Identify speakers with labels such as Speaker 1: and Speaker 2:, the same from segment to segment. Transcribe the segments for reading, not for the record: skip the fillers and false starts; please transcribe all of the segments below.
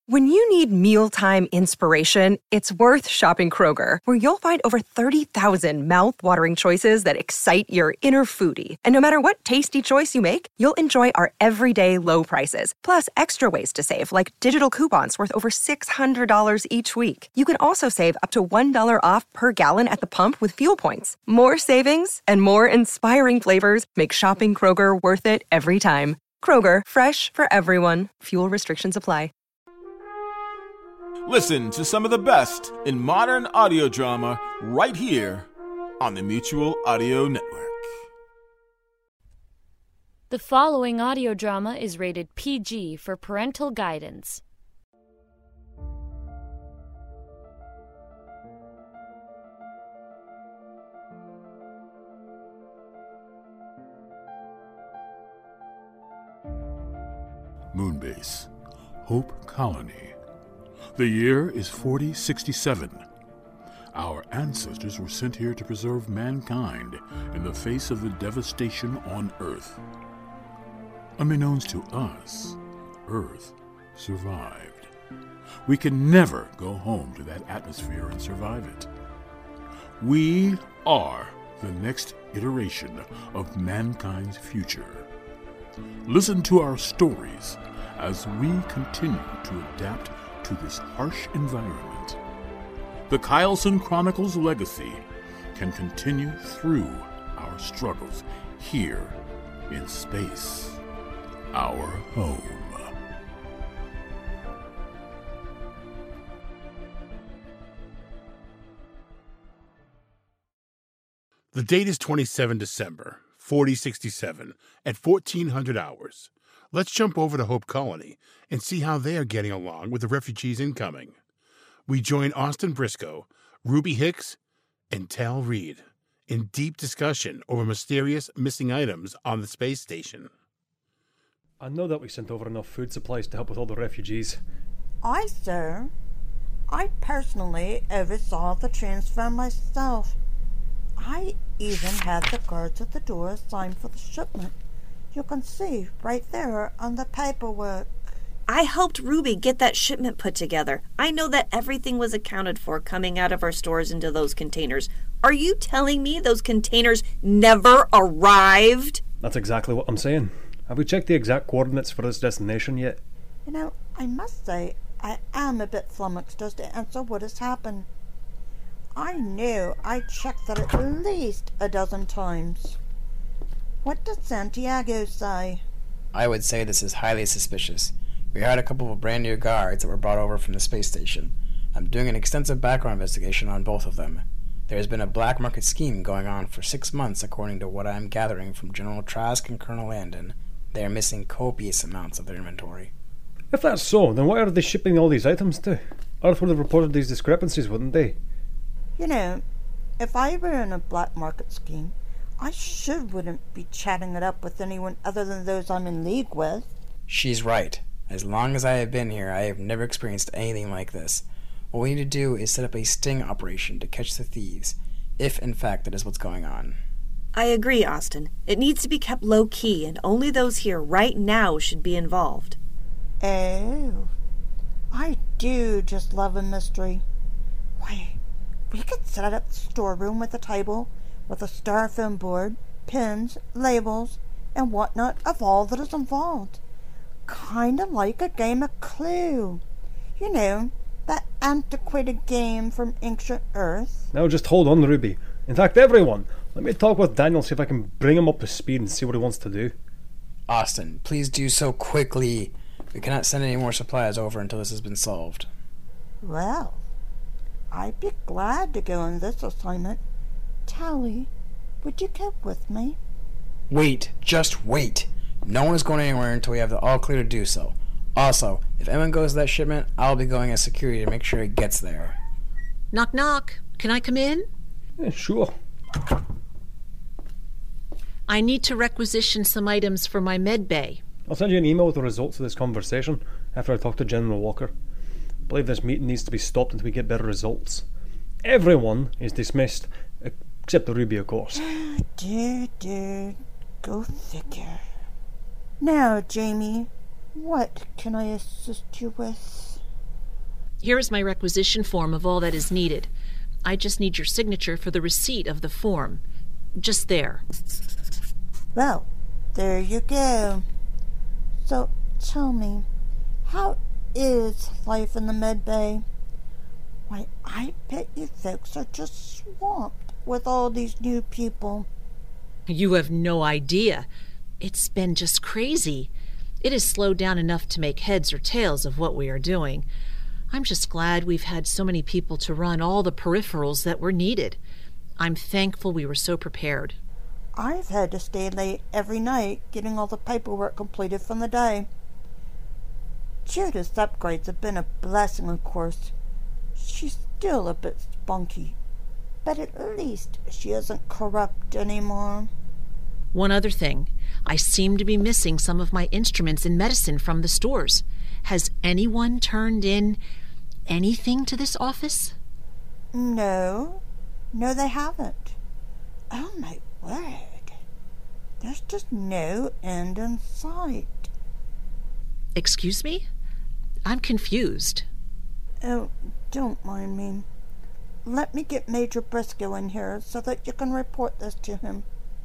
Speaker 1: When you need mealtime inspiration, it's worth shopping Kroger, where you'll find over 30,000 mouth-watering choices that excite your inner foodie. And no matter what tasty choice you make, you'll enjoy our everyday low prices, plus extra ways to save, like digital coupons worth over $600 each week. You can also save up to $1 off per gallon at the pump with fuel points. More savings and more inspiring flavors make shopping Kroger worth it every time. Kroger, fresh for everyone. Fuel restrictions apply.
Speaker 2: Listen to some of the best in modern audio drama right here on the Mutual Audio Network.
Speaker 3: The following audio drama is rated PG for parental guidance.
Speaker 4: Moonbase, Hope Colony. The year is 4067. Our ancestors were sent here to preserve mankind in the face of the devastation on Earth. Unbeknownst to us, Earth survived. We can never go home to that atmosphere and survive it. We are the next iteration of mankind's future. Listen to our stories as we continue to adapt to this harsh environment. The Kyleson Chronicles legacy can continue through our struggles here in space, our home. The date is 27 December, 4067, at 1400 hours. Let's jump over to Hope Colony and see how they are getting along with the refugees incoming. We join Austin Briscoe, Ruby Hicks, and Tal Reed in deep discussion over mysterious missing items on the space station.
Speaker 5: I know that we sent over enough food supplies to help with all the refugees.
Speaker 6: Aye, sir. I personally oversaw the transfer myself. I even had the guards at the door sign for the shipment. You can see right there on the paperwork.
Speaker 7: I helped Ruby get that shipment put together. I know that everything was accounted for coming out of our stores into those containers. Are you telling me those containers never arrived?
Speaker 5: That's exactly what I'm saying. Have we checked the exact coordinates for this destination yet?
Speaker 6: You know, I must say, I am a bit flummoxed as to answer what has happened. I know I checked that at least a dozen times. What does Santiago say?
Speaker 8: I would say this is highly suspicious. We hired a couple of brand new guards that were brought over from the space station. I'm doing an extensive background investigation on both of them. There has been a black market scheme going on for 6 months according to what I am gathering from General Trask and Colonel Landon. They are missing copious amounts of their inventory.
Speaker 5: If that's so, then why are they shipping all these items to? Earth would have reported these discrepancies, wouldn't they?
Speaker 6: You know, if I were in a black market scheme, I sure wouldn't be chatting it up with anyone other than those I'm in league with.
Speaker 8: She's right. As long as I have been here, I have never experienced anything like this. What we need to do is set up a sting operation to catch the thieves, if in fact that is what's going on.
Speaker 7: I agree, Austin. It needs to be kept low-key, and only those here right now should be involved.
Speaker 6: Oh, I do just love a mystery. Why, we could set up the storeroom with a table, with a styrofoam board, pins, labels, and whatnot of all that is involved. Kind of like a game of Clue. You know, that antiquated game from ancient Earth.
Speaker 5: Now just hold on, Ruby. In fact, everyone, let me talk with Daniel, see if I can bring him up to speed and see what he wants to do.
Speaker 8: Austin, please do so quickly. We cannot send any more supplies over until this has been solved.
Speaker 6: Well, I'd be glad to go on this assignment. Tally, would you come with me?
Speaker 8: Wait, just wait. No one is going anywhere until we have the all clear to do so. Also, if Emma goes to that shipment, I'll be going as security to make sure it gets there.
Speaker 9: Knock, knock. Can I come in?
Speaker 5: Yeah, sure.
Speaker 9: I need to requisition some items for my med bay.
Speaker 5: I'll send you an email with the results of this conversation after I talk to General Walker. I believe this meeting needs to be stopped until we get better results. Everyone is dismissed, except the Ruby, of course.
Speaker 6: Dude, go figure. Now, Jamie, what can I assist you with?
Speaker 9: Here is my requisition form of all that is needed. I just need your signature for the receipt of the form. Just there.
Speaker 6: Well, there you go. So, tell me, how is life in the Med Bay? Why, I bet you folks are just swamped with all these new people.
Speaker 9: You have no idea. It's been just crazy. It has slowed down enough to make heads or tails of what we are doing. I'm just glad we've had so many people to run all the peripherals that were needed. I'm thankful we were so prepared.
Speaker 6: I've had to stay late every night getting all the paperwork completed from the day. Judith's upgrades have been a blessing, of course. She's still a bit spunky, but at least she isn't corrupt anymore.
Speaker 9: One other thing. I seem to be missing some of my instruments and medicine from the stores. Has anyone turned in anything to this office?
Speaker 6: No, they haven't. Oh my word. There's just no end in sight.
Speaker 9: Excuse me? I'm confused.
Speaker 6: Oh, don't mind me. Let me get Major Briscoe in here so that you can report this to him.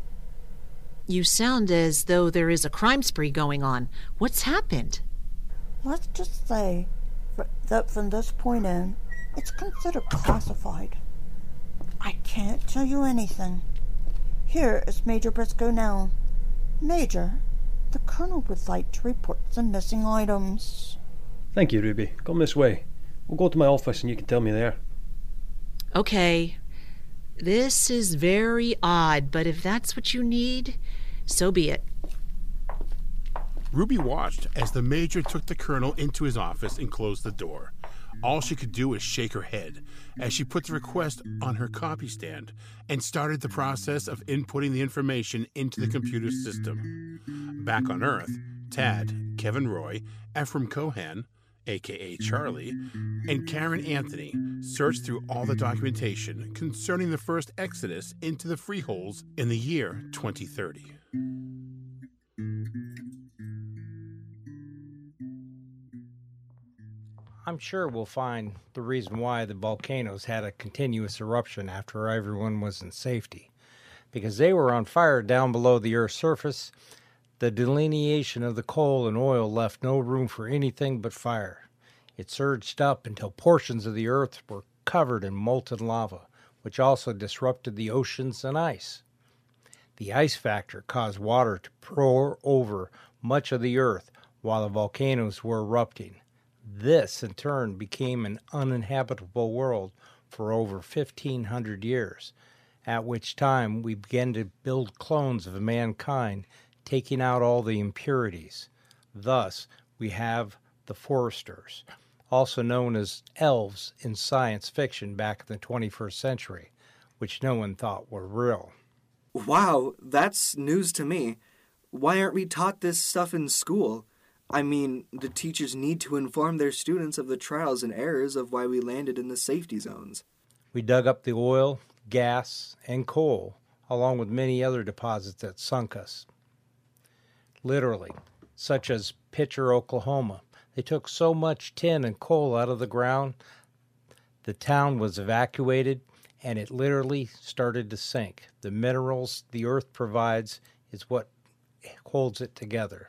Speaker 9: You sound as though there is a crime spree going on. What's happened?
Speaker 6: Let's just say that from this point in, it's considered classified. I can't tell you anything. Here is Major Briscoe now. Major, the Colonel would like to report some missing items.
Speaker 5: Thank you, Ruby. Come this way. We'll go to my office and you can tell me there.
Speaker 9: Okay. This is very odd, but if that's what you need, so be it.
Speaker 10: Ruby watched as the Major took the Colonel into his office and closed the door. All she could do was shake her head as she put the request on her copy stand and started the process of inputting the information into the computer system. Back on Earth, Tad, Kevin Roy, Ephraim Cohan, a.k.a. Charlie, and Karen Anthony searched through all the documentation concerning the first exodus into the freeholds in the year 2030.
Speaker 11: I'm sure we'll find the reason why the volcanoes had a continuous eruption after everyone was in safety. Because they were on fire down below the Earth's surface, the delineation of the coal and oil left no room for anything but fire. It surged up until portions of the Earth were covered in molten lava, which also disrupted the oceans and ice. The ice factor caused water to pour over much of the Earth while the volcanoes were erupting. This, in turn, became an uninhabitable world for over 1,500 years, at which time we began to build clones of mankind, taking out all the impurities. Thus, we have the Foresters, also known as elves in science fiction back in the 21st century, which no one thought were real.
Speaker 12: Wow, that's news to me. Why aren't we taught this stuff in school? I mean, the teachers need to inform their students of the trials and errors of why we landed in the safety zones.
Speaker 11: We dug up the oil, gas, and coal, along with many other deposits that sunk us. Literally, such as Pitcher, Oklahoma. They took so much tin and coal out of the ground, the town was evacuated, and it literally started to sink. The minerals the earth provides is what holds it together.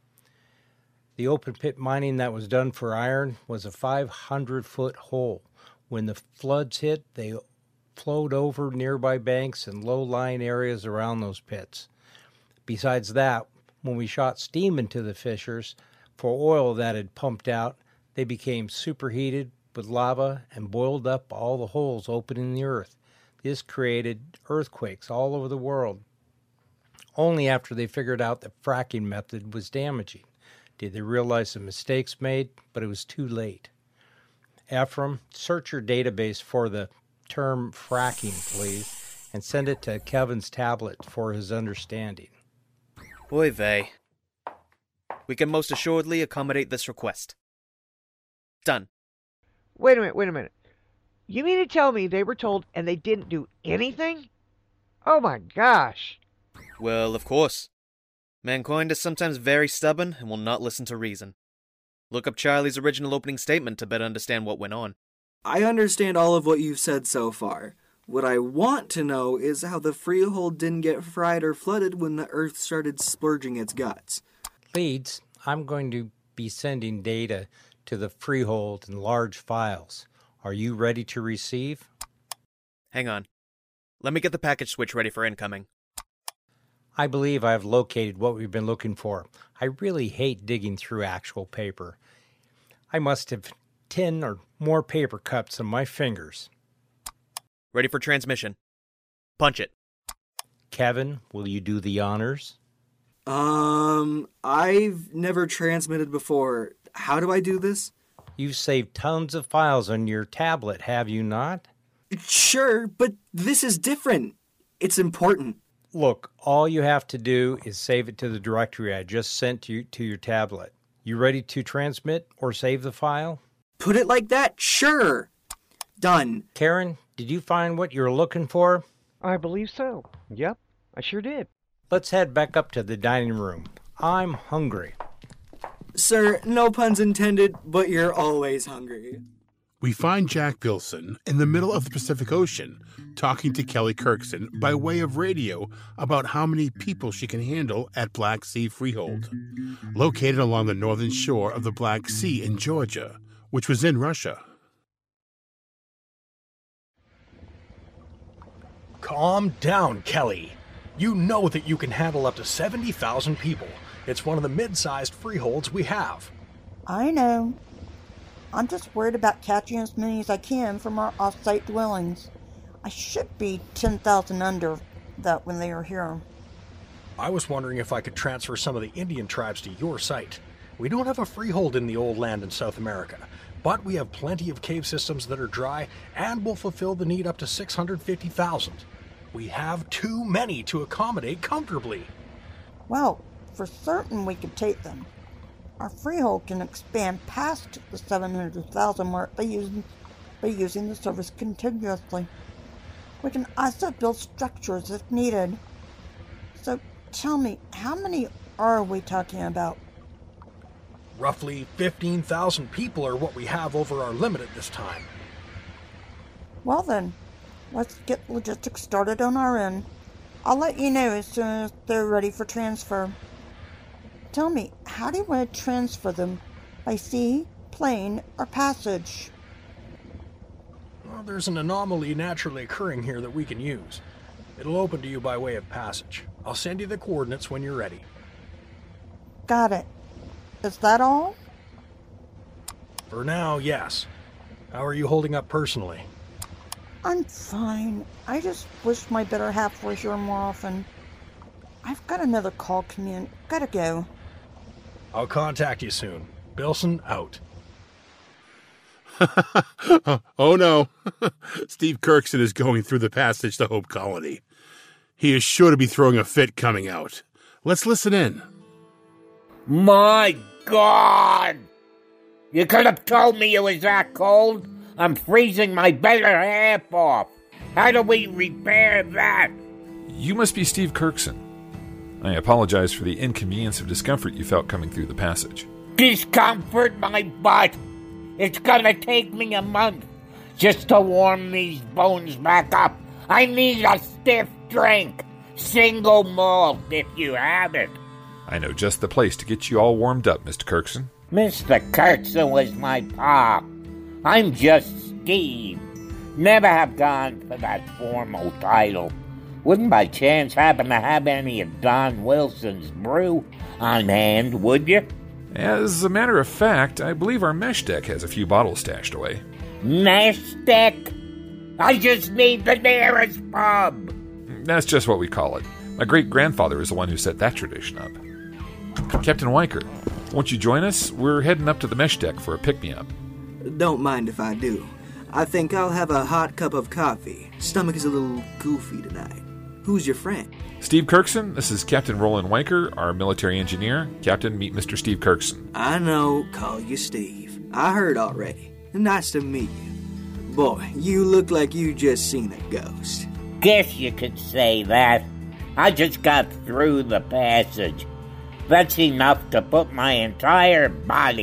Speaker 11: The open pit mining that was done for iron was a 500-foot hole. When the floods hit, they flowed over nearby banks and low-lying areas around those pits. Besides that, when we shot steam into the fissures for oil that had pumped out, they became superheated with lava and boiled up all the holes open in the earth. This created earthquakes all over the world. Only after they figured out the fracking method was damaging did they realize the mistakes made, but it was too late. Ephraim, search your database for the term fracking, please, and send it to Kevin's tablet for his understanding.
Speaker 13: Oy vey. We can most assuredly accommodate this request. Done.
Speaker 14: Wait a minute. You mean to tell me they were told and they didn't do anything? Oh my gosh.
Speaker 13: Well, of course. Mankind is sometimes very stubborn and will not listen to reason. Look up Charlie's original opening statement to better understand what went on.
Speaker 12: I understand all of what you've said so far. What I want to know is how the Freehold didn't get fried or flooded when the Earth started splurging its guts.
Speaker 11: Leeds, I'm going to be sending data to the Freehold in large files. Are you ready to receive?
Speaker 13: Hang on. Let me get the package switch ready for incoming.
Speaker 11: I believe I have located what we've been looking for. I really hate digging through actual paper. I must have 10 or more paper cups on my fingers.
Speaker 13: Ready for transmission. Punch it.
Speaker 11: Kevin, will you do the honors?
Speaker 12: I've never transmitted before. How do I do this?
Speaker 11: You've saved tons of files on your tablet, have you not?
Speaker 12: Sure, but this is different. It's important.
Speaker 11: Look, all you have to do is save it to the directory I just sent you to your tablet. You ready to transmit or save the file?
Speaker 12: Put it like that? Sure. Done.
Speaker 11: Karen, did you find what you were looking for?
Speaker 14: I believe so. Yep, I sure did.
Speaker 11: Let's head back up to the dining room. I'm hungry.
Speaker 12: Sir, no puns intended, but you're always hungry.
Speaker 10: We find Jack Bilson in the middle of the Pacific Ocean, talking to Kelly Kirkson by way of radio about how many people she can handle at Black Sea Freehold, located along the northern shore of the Black Sea in Georgia, which was in Russia.
Speaker 15: Calm down, Kelly. You know that you can handle up to 70,000 people. It's one of the mid-sized freeholds we have.
Speaker 6: I know. I'm just worried about catching as many as I can from our off-site dwellings. I should be 10,000 under that when they are here.
Speaker 15: I was wondering if I could transfer some of the Indian tribes to your site. We don't have a freehold in the old land in South America, but we have plenty of cave systems that are dry and will fulfill the need up to 650,000. We have too many to accommodate comfortably.
Speaker 6: Well, for certain we could take them. Our freehold can expand past the 700,000 mark by using the service contiguously. We can also build structures if needed. So tell me, how many are we talking about?
Speaker 15: Roughly 15,000 people are what we have over our limit at this time.
Speaker 6: Well then, let's get logistics started on our end. I'll let you know as soon as they're ready for transfer. Tell me, how do you want to transfer them? By sea, plane, or passage?
Speaker 15: Well, there's an anomaly naturally occurring here that we can use. It'll open to you by way of passage. I'll send you the coordinates when you're ready.
Speaker 6: Got it. Is that all?
Speaker 15: For now, yes. How are you holding up personally?
Speaker 6: I'm fine. I just wish my better half were here more often. I've got another call coming in. Gotta go.
Speaker 15: I'll contact you soon. Bilson, out.
Speaker 10: Oh no. Steve Kirkson is going through the passage to Hope Colony. He is sure to be throwing a fit coming out. Let's listen in.
Speaker 16: My God! You could have told me it was that cold. I'm freezing my better half off. How do we repair that?
Speaker 17: You must be Steve Kirkson. I apologize for the inconvenience of discomfort you felt coming through the passage.
Speaker 16: Discomfort my butt. It's gonna take me a month just to warm these bones back up. I need a stiff drink. Single malt, if you have it.
Speaker 17: I know just the place to get you all warmed up, Mr. Kirkson.
Speaker 16: Mr. Kirkson was my pop. I'm just Steve. Never have gone for that formal title. Wouldn't by chance happen to have any of Don Wilson's brew on hand, would you?
Speaker 17: As a matter of fact, I believe our mesh deck has a few bottles stashed away.
Speaker 16: Mesh deck? I just need the nearest pub.
Speaker 17: That's just what we call it. My great-grandfather is the one who set that tradition up. Captain Weicker, won't you join us? We're heading up to the mesh deck for a pick-me-up.
Speaker 12: Don't mind if I do. I think I'll have a hot cup of coffee. Stomach is a little goofy tonight. Who's your friend?
Speaker 17: Steve Kirkson, this is Captain Roland Weicker, our military engineer. Captain, meet Mr. Steve Kirkson.
Speaker 12: I know, call you Steve. I heard already. Nice to meet you. Boy, you look like you just seen a ghost.
Speaker 16: Guess you could say that. I just got through the passage. That's enough to put my entire body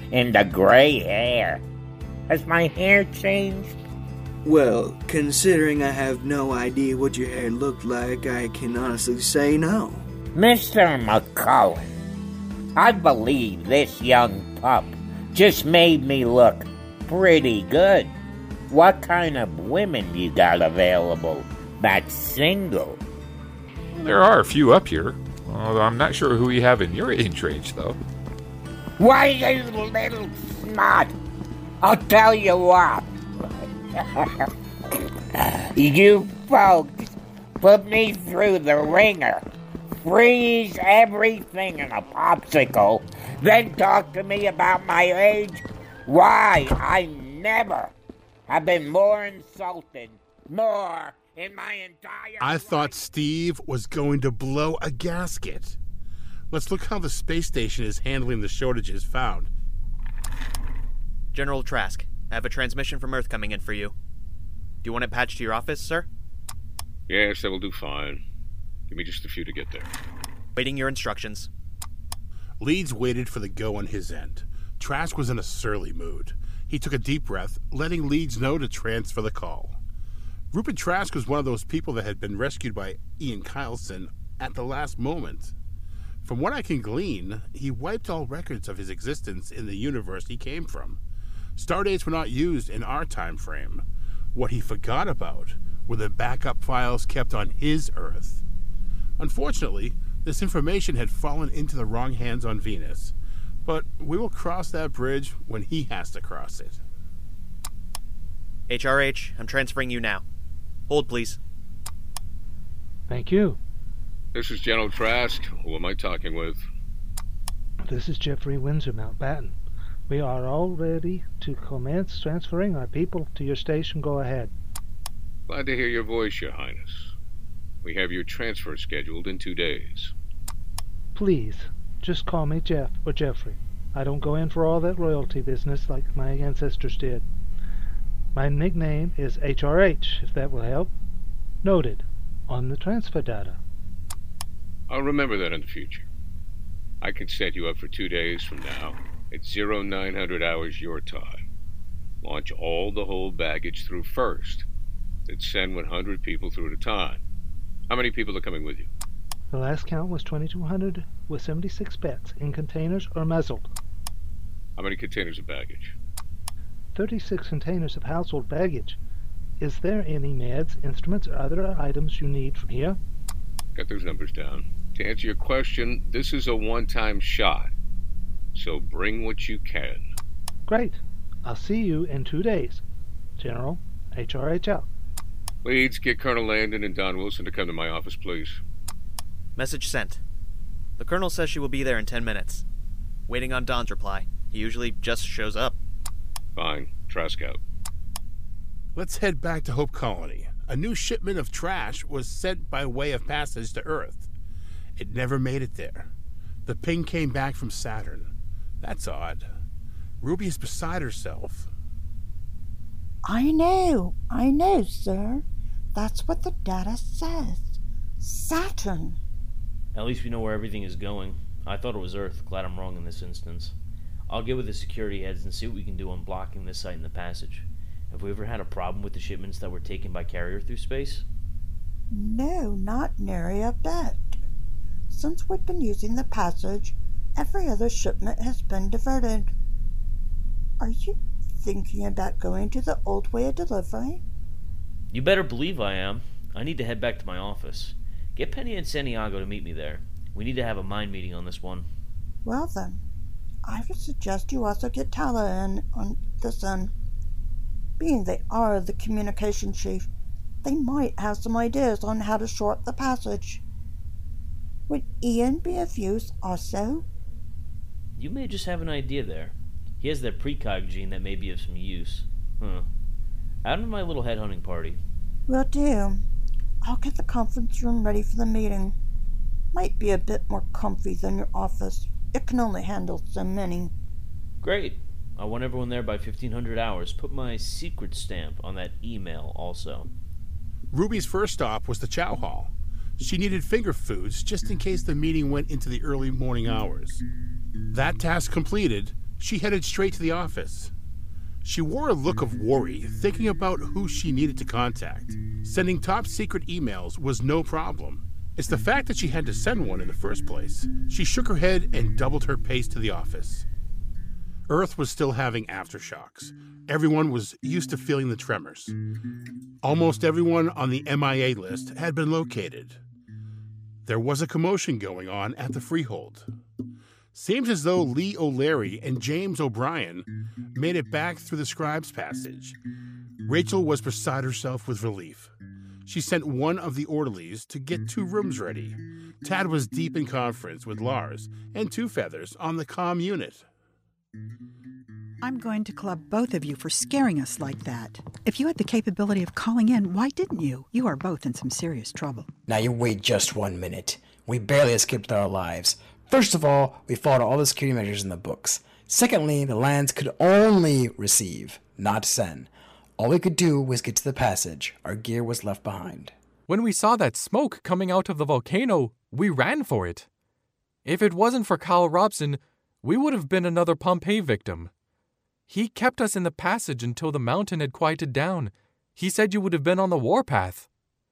Speaker 16: and the gray hair. Has my hair changed?
Speaker 12: Well, considering I have no idea what your hair looked like, I can honestly say no.
Speaker 16: Mr. McCullen, I believe this young pup just made me look pretty good. What kind of women you got available that's single?
Speaker 17: There are a few up here. Although I'm not sure who you have in your age range, though.
Speaker 16: Why, you little snot! I'll tell you what. You folks put me through the ringer, freeze everything in a popsicle, then talk to me about my age? Why, I never have been more insulted, more in my entire
Speaker 10: I thought Steve was going to blow a gasket. Let's look how the space station is handling the shortages found.
Speaker 13: General Trask, I have a transmission from Earth coming in for you. Do you want it patched to your office, sir?
Speaker 18: Yes, that will do fine. Give me just a few to get there.
Speaker 13: Waiting your instructions.
Speaker 10: Leeds waited for the go on his end. Trask was in a surly mood. He took a deep breath, letting Leeds know to transfer the call. Rupert Trask was one of those people that had been rescued by Ian Kylson at the last moment. From what I can glean, he wiped all records of his existence in the universe he came from. Stardates were not used in our time frame. What he forgot about were the backup files kept on his Earth. Unfortunately, this information had fallen into the wrong hands on Venus, but we will cross that bridge when he has to cross it.
Speaker 13: HRH, I'm transferring you now. Hold, please.
Speaker 19: Thank you.
Speaker 18: This is General Trask. Who am I talking with?
Speaker 19: This is Jeffrey Windsor Mountbatten. We are all ready to commence transferring our people to your station. Go ahead.
Speaker 18: Glad to hear your voice, Your Highness. We have your transfer scheduled in 2 days.
Speaker 19: Please, just call me Jeff or Jeffrey. I don't go in for all that royalty business like my ancestors did. My nickname is HRH, if that will help. Noted on the transfer data.
Speaker 18: I'll remember that in the future. I can set you up for 2 days from now at 0900 hours your time. Launch all the whole baggage through first. Then send 100 people through at a time. How many people are coming with you?
Speaker 19: The last count was 2,200 with 76 beds in containers or muzzled.
Speaker 18: How many containers of baggage?
Speaker 19: 36 containers of household baggage. Is there any meds, instruments, or other items you need from here?
Speaker 18: Got those numbers down. To answer your question, this is a one-time shot. So bring what you can.
Speaker 19: Great. I'll see you in 2 days. General, HRH out.
Speaker 18: Leeds, get Colonel Landon and Don Wilson to come to my office, please.
Speaker 13: Message sent. The Colonel says she will be there in 10 minutes. Waiting on Don's reply. He usually just shows up.
Speaker 18: Fine. Trask out.
Speaker 10: Let's head back to Hope Colony. A new shipment of trash was sent by way of passage to Earth. It never made it there. The ping came back from Saturn. That's odd. Ruby is beside herself.
Speaker 6: I know, sir. That's what the data says. Saturn.
Speaker 20: At least we know where everything is going. I thought it was Earth. Glad I'm wrong in this instance. I'll get with the security heads and see what we can do on blocking this site in the passage. Have we ever had a problem with the shipments that were taken by carrier through space?
Speaker 6: No, not nary a bit. Since we've been using the passage, every other shipment has been diverted. Are you thinking about going to the old way of delivery?
Speaker 20: You better believe I am. I need to head back to my office. Get Penny and Santiago to meet me there. We need to have a mind meeting on this one.
Speaker 6: Well then, I would suggest you also get Tala in on this end. Being they are the communication chief, they might have some ideas on how to short the passage. Would Ian be of use also?
Speaker 20: You may just have an idea there. He has that precog gene that may be of some use. Out of my little headhunting party.
Speaker 6: Will do. I'll get the conference room ready for the meeting. Might be a bit more comfy than your office. It can only handle so many.
Speaker 20: Great. I want everyone there by 1500 hours. Put my secret stamp on that email also.
Speaker 10: Ruby's first stop was the chow hall. She needed finger foods just in case the meeting went into the early morning hours. That task completed, She headed straight to the office. She wore a look of worry, thinking about who she needed to contact. Sending top-secret emails was no problem. It's the fact that she had to send one in the first place. She shook her head and doubled her pace to the office. Earth was still having aftershocks. Everyone was used to feeling the tremors. Almost everyone on the MIA list had been located. There was a commotion going on at the Freehold. Seems as though Lee O'Leary and James O'Brien made it back through the Scribes Passage. Rachel was beside herself with relief. She sent one of the orderlies to get 2 rooms ready. Tad was deep in conference with Lars and Two Feathers on the comm unit.
Speaker 21: I'm going to club both of you for scaring us like that. If you had the capability of calling in, why didn't you? You are both in some serious trouble.
Speaker 8: Now you wait just 1 minute. We barely escaped our lives. First of all, we followed all the security measures in the books. Secondly, the lands could only receive, not send. All we could do was get to the passage. Our gear was left behind.
Speaker 22: When we saw that smoke coming out of the volcano, we ran for it. If it wasn't for Kyle Robson, we would have been another Pompeii victim. He kept us in the passage until the mountain had quieted down. He said you would have been on the warpath.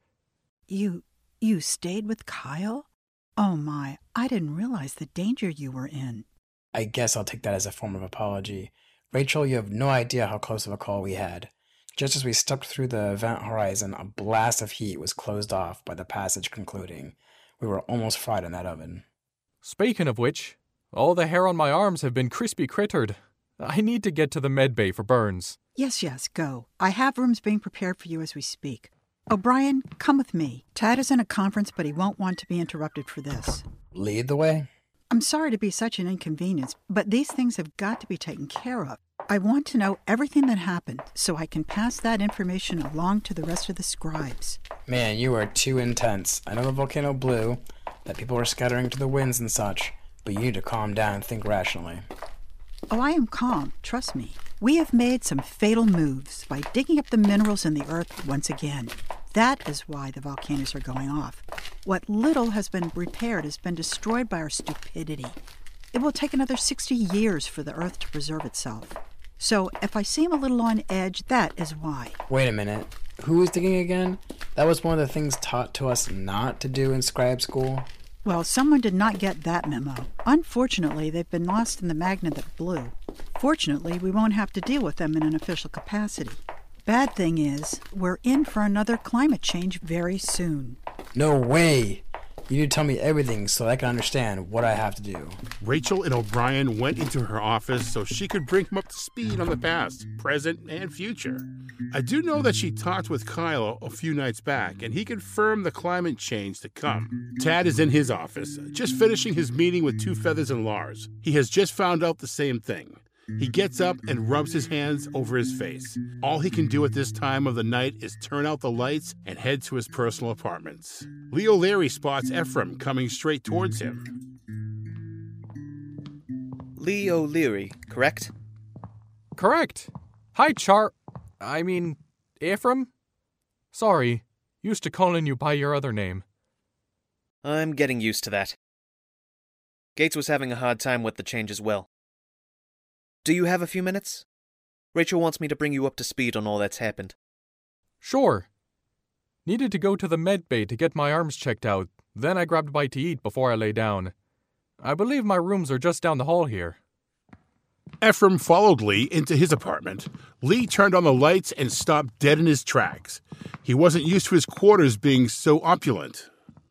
Speaker 21: You stayed with Kyle? Oh my, I didn't realize the danger you were in.
Speaker 8: I guess I'll take that as a form of apology. Rachel, you have no idea how close of a call we had. Just as we stepped through the event horizon, a blast of heat was closed off by the passage concluding. We were almost fried in that oven.
Speaker 22: Speaking of which, all the hair on my arms have been crispy crittered. I need to get to the med bay for burns.
Speaker 21: Yes, go. I have rooms being prepared for you as we speak. O'Brien, come with me. Tad is in a conference, but he won't want to be interrupted for this.
Speaker 8: Lead the way?
Speaker 21: I'm sorry to be such an inconvenience, but these things have got to be taken care of. I want to know everything that happened, so I can pass that information along to the rest of the scribes.
Speaker 8: Man, you are too intense. I know the volcano blew, that people are scattering to the winds and such, but you need to calm down and think rationally.
Speaker 21: Oh, I am calm, trust me. We have made some fatal moves by digging up the minerals in the earth once again. That is why the volcanoes are going off. What little has been repaired has been destroyed by our stupidity. It will take another 60 years for the earth to preserve itself. So if I seem a little on edge, that is why.
Speaker 8: Wait a minute. Who is digging again? That was one of the things taught to us not to do in scribe school.
Speaker 21: Well, someone did not get that memo. Unfortunately, they've been lost in the magnet that blew. Fortunately, we won't have to deal with them in an official capacity. Bad thing is, we're in for another climate change very soon.
Speaker 8: No way! You need to tell me everything so I can understand what I have to do.
Speaker 10: Rachel and O'Brien went into her office so she could bring him up to speed on the past, present, and future. I do know that she talked with Kyle a few nights back, and he confirmed the climate change to come. Tad is in his office, just finishing his meeting with Two Feathers and Lars. He has just found out the same thing. He gets up and rubs his hands over his face. All he can do at this time of the night is turn out the lights and head to his personal apartments. Lee O'Leary spots Ephraim coming straight towards him.
Speaker 13: Lee O'Leary, correct?
Speaker 22: Correct. Hi, Ephraim? Sorry, used to calling you by your other name.
Speaker 13: I'm getting used to that. Gates was having a hard time with the change as well. Do you have a few minutes? Rachel wants me to bring you up to speed on all that's happened.
Speaker 22: Sure. Needed to go to the med bay to get my arms checked out, then I grabbed a bite to eat before I lay down. I believe my rooms are just down the hall here.
Speaker 10: Ephraim followed Lee into his apartment. Lee turned on the lights and stopped dead in his tracks. He wasn't used to his quarters being so opulent.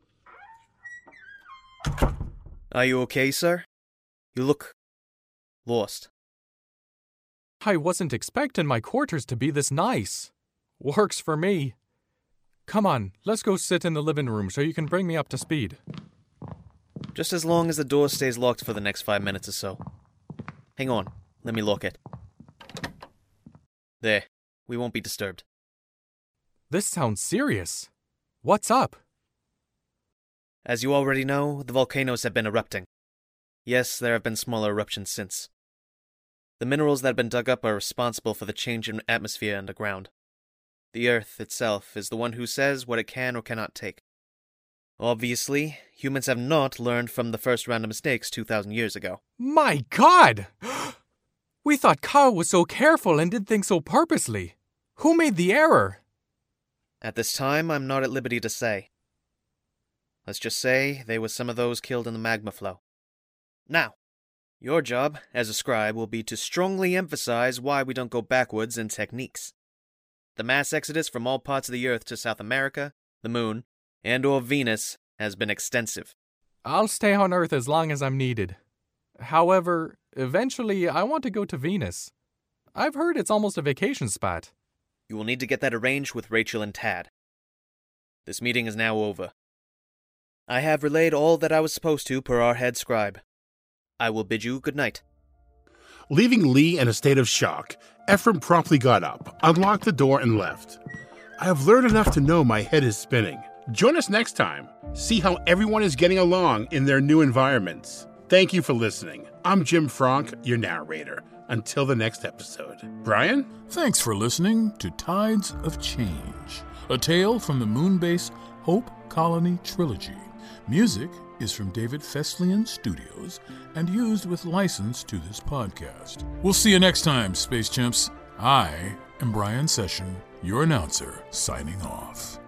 Speaker 13: Are you okay, sir? You look lost.
Speaker 22: I wasn't expecting my quarters to be this nice. Works for me. Come on, let's go sit in the living room so you can bring me up to speed.
Speaker 13: Just as long as the door stays locked for the next 5 minutes or so. Hang on, let me lock it. There, we won't be disturbed.
Speaker 22: This sounds serious. What's up?
Speaker 13: As you already know, the volcanoes have been erupting. Yes, there have been smaller eruptions since. The minerals that have been dug up are responsible for the change in atmosphere underground. The Earth itself is the one who says what it can or cannot take. Obviously, humans have not learned from the first round of mistakes 2,000 years ago.
Speaker 22: My God! We thought Carl was so careful and did things so purposely. Who made the error?
Speaker 13: At this time, I'm not at liberty to say. Let's just say they were some of those killed in the magma flow. Now, your job, as a scribe, will be to strongly emphasize why we don't go backwards in techniques. The mass exodus from all parts of the Earth to South America, the Moon, and/or Venus has been extensive.
Speaker 22: I'll stay on Earth as long as I'm needed. However, eventually I want to go to Venus. I've heard it's almost a vacation spot.
Speaker 13: You will need to get that arranged with Rachel and Tad. This meeting is now over. I have relayed all that I was supposed to per our head scribe. I will bid you good night.
Speaker 10: Leaving Lee in a state of shock, Ephraim promptly got up, unlocked the door, and left. I have learned enough to know my head is spinning. Join us next time. See how everyone is getting along in their new environments. Thank you for listening. I'm Jim Franck, your narrator. Until the next episode. Brian?
Speaker 4: Thanks for listening to Tides of Change, a tale from the Moonbase Hope Colony trilogy. Music is from David Fesliyan Studios and used with license to this podcast. We'll see you next time, Space Chimps. I am Brian Session, your announcer, signing off.